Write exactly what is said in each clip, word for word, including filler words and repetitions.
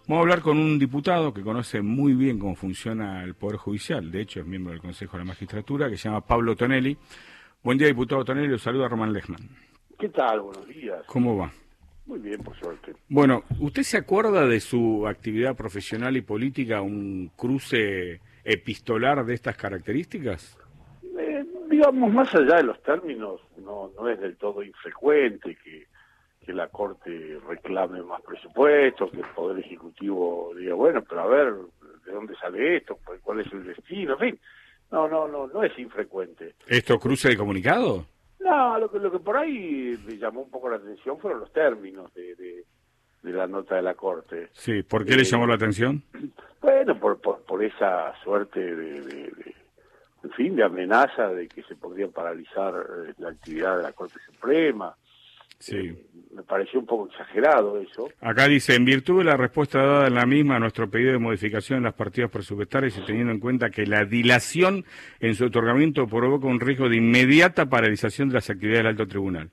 Vamos a hablar con un diputado que conoce muy bien cómo funciona el Poder Judicial, de hecho es miembro del Consejo de la Magistratura, que se llama Pablo Tonelli. Buen día, diputado Tonelli, lo saluda Román Lechman. ¿Qué tal? Buenos días. ¿Cómo va? Muy bien, por suerte. Bueno, ¿usted se acuerda de su actividad profesional y política, un cruce epistolar de estas características? Eh, digamos, más allá de los términos, no, no es del todo infrecuente que, que la Corte reclame más presupuesto, que el Poder Ejecutivo diga, bueno, pero a ver, ¿de dónde sale esto? ¿Cuál es el destino? En fin, no, no, no, no es infrecuente. ¿Esto cruce de comunicado? No, lo que, lo que por ahí me llamó un poco la atención fueron los términos de, de, de la nota de la Corte. Sí, ¿por qué eh, le llamó la atención? Bueno, por, por, por esa suerte de, de, de, en fin, de amenaza de que se podría paralizar eh, la actividad de la Corte Suprema. Sí. Eh, me pareció un poco exagerado eso. Acá dice, en virtud de la respuesta dada en la misma a nuestro pedido de modificación en las partidas presupuestarias y teniendo en cuenta que la dilación en su otorgamiento provoca un riesgo de inmediata paralización de las actividades del alto tribunal.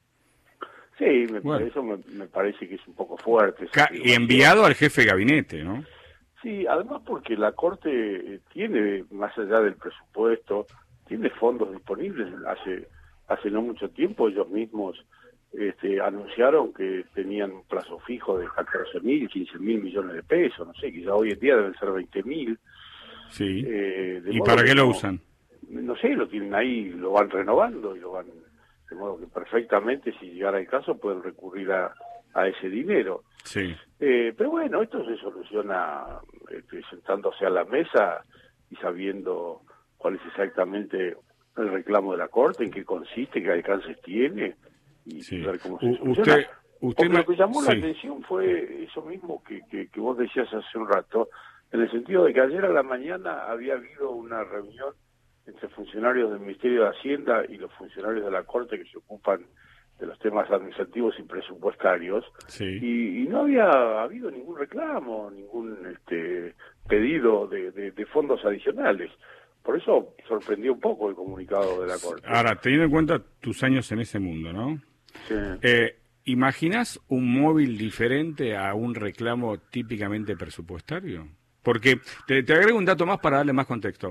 Sí, me, Bueno. eso me, me parece que es un poco fuerte. Ca- y enviado al jefe de gabinete, ¿no? Sí, además porque la Corte eh, tiene, más allá del presupuesto, tiene fondos disponibles. Hace hace no mucho tiempo ellos mismos este, anunciaron que tenían un plazo fijo de catorce mil, quince mil millones de pesos, no sé, que ya hoy en día deben ser veinte mil. Sí. Eh, de ¿Y modo para que qué lo no- usan? No sé, lo tienen ahí, lo van renovando y lo van, de modo que perfectamente, si llegara el caso, pueden recurrir a, a ese dinero. Sí. Eh, pero bueno, esto se soluciona este, sentándose a la mesa y sabiendo cuál es exactamente el reclamo de la Corte, en qué consiste, qué alcances tiene y Sí. ver cómo se U- soluciona. usted, usted Porque me- lo que llamó la sí. atención fue eso mismo que, que, que vos decías hace un rato, en el sentido de que ayer a la mañana había habido una reunión entre funcionarios del Ministerio de Hacienda y los funcionarios de la Corte que se ocupan de los temas administrativos y presupuestarios, Sí. y, y no había habido ningún reclamo, ningún este, pedido de, de, de fondos adicionales. Por eso sorprendió un poco el comunicado de la Corte. Ahora, teniendo en cuenta tus años en ese mundo, ¿no? Sí. Eh, ¿Imaginás un móvil diferente a un reclamo típicamente presupuestario? Porque te, te agrego un dato más para darle más contexto.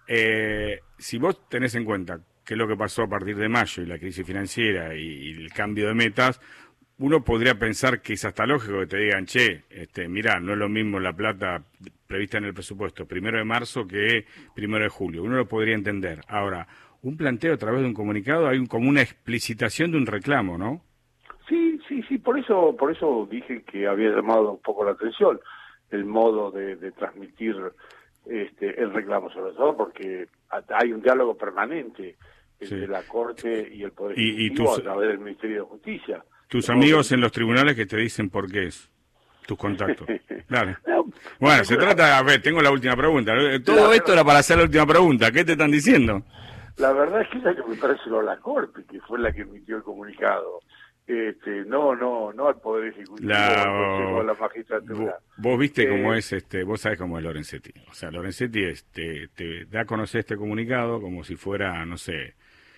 Eh, si vos tenés en cuenta qué es lo que pasó a partir de mayo y la crisis financiera y, y el cambio de metas, uno podría pensar que es hasta lógico que te digan, che, este, mirá, no es lo mismo la plata prevista en el presupuesto primero de marzo que primero de julio. Uno lo podría entender. Ahora, un planteo a través de un comunicado, hay un, como una explicitación de un reclamo, ¿no? Sí, sí, sí, por eso, por eso dije que había llamado un poco la atención el modo de, de transmitir este, el reclamo, sobre todo porque hay un diálogo permanente entre Sí. la Corte y el Poder Y- y Ejecutivo tus- a través del Ministerio de Justicia. Tus De modo amigos que- en los tribunales que te dicen por qué es, tus contactos. Claro. No, Bueno, se trata, a ver, tengo la última pregunta. Todo La esto era para hacer la última pregunta. ¿Qué te están diciendo? La verdad es que esa que me parece a la Corte, que fue la que emitió el comunicado. Este, no, no, no al Poder Ejecutivo, La- al Consejo de la Magistratura. Vos, vos viste Eh, cómo es, este, vos sabés cómo es Lorenzetti. O sea, Lorenzetti es, te, te da a conocer este comunicado como si fuera, no sé,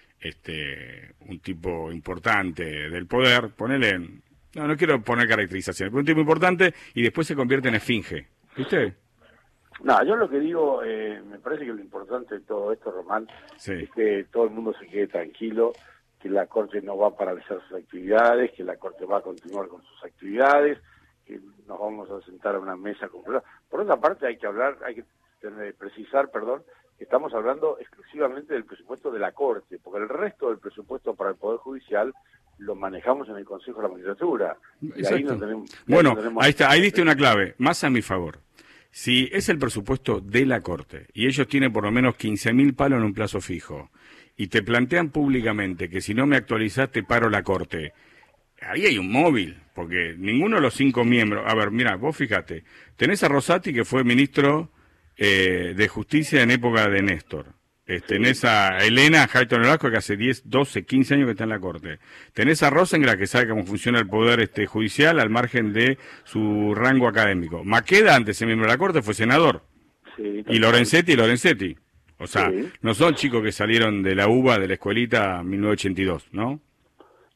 este, un tipo importante del poder. Ponele, no, no quiero poner caracterizaciones, pero un tipo importante y después se convierte en esfinge. ¿Viste? No, yo lo que digo, eh, me parece que lo importante de todo esto, Román, Sí. es que todo el mundo se quede tranquilo, que la Corte no va a paralizar sus actividades, que la Corte va a continuar con sus actividades, que nos vamos a sentar a una mesa completa. Por otra parte, hay que hablar, hay que tener- precisar, perdón, que estamos hablando exclusivamente del presupuesto de la Corte, porque el resto del presupuesto para el Poder Judicial lo manejamos en el Consejo de la Magistratura. Y ahí Exacto. no tenemos, Bueno, no tenemos- ahí está, ahí diste una clave, más a mi favor. Si es el presupuesto de la Corte y ellos tienen por lo menos quince mil palos en un plazo fijo y te plantean públicamente que si no me actualizás te paro la Corte, ahí hay un móvil, porque ninguno de los cinco miembros, a ver, mira, vos fíjate, tenés a Rosati que fue ministro eh, de Justicia en época de Néstor. Eh, tenés a Elena Hayton Nolasco, que hace diez, doce, quince años que está en la Corte. Tenés a Rosengren, que sabe cómo funciona el poder este judicial al margen de su rango académico. Maqueda, antes de miembro de la Corte, fue senador. Sí, Y Lorenzetti, Lorenzetti. O sea, Sí. no son chicos que salieron de la U B A, de la escuelita mil novecientos ochenta y dos, ¿no?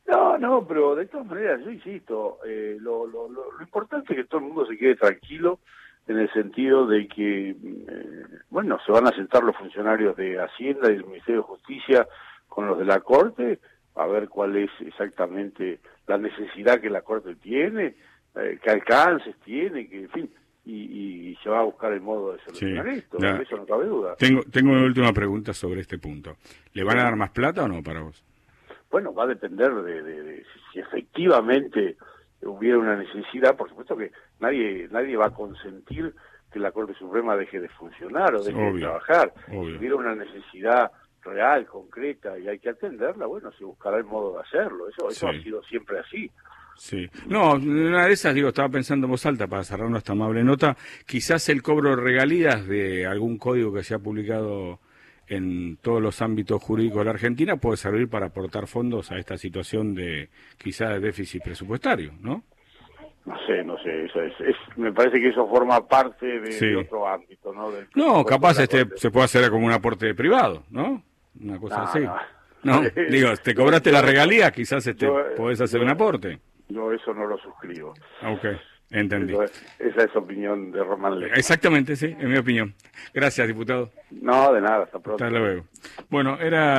No, no, pero de todas maneras, yo insisto, eh, lo, lo, lo, lo importante es que todo el mundo se quede tranquilo en el sentido de que, eh, bueno, se van a sentar los funcionarios de Hacienda y del Ministerio de Justicia con los de la Corte, a ver cuál es exactamente la necesidad que la Corte tiene, eh, qué alcances tiene, que en fin, y, y se va a buscar el modo de solucionar sí, esto, ya. Eso no cabe duda. Tengo, tengo una última pregunta sobre este punto. ¿Le van a dar más plata o no para vos? Bueno, va a depender de, de, de si efectivamente hubiera una necesidad. Por supuesto que nadie nadie va a consentir que la Corte Suprema deje de funcionar o deje obvio, de trabajar. Obvio. Si hubiera una necesidad real, concreta, y hay que atenderla, bueno, se buscará el modo de hacerlo. Eso, eso sí. ha sido siempre así. Sí. No, una de esas, digo, estaba pensando en voz alta para cerrar esta amable nota, quizás el cobro de regalías de algún código que se ha publicado en todos los ámbitos jurídicos de la Argentina puede servir para aportar fondos a esta situación de quizás de déficit presupuestario, ¿no? No sé, no sé, eso es, es, me parece que eso forma parte de, sí. de otro ámbito, ¿no? Del no, capaz este se puede hacer como un aporte privado, ¿no? Una cosa no, así. No, no digo, te cobraste la regalía, quizás este yo, podés hacer yo, un aporte. Yo eso no lo suscribo. Ok. Entendí. Esa es opinión de Román Leco. Exactamente, sí, es mi opinión. Gracias, diputado. No, de nada, hasta pronto. Hasta luego. Bueno, era...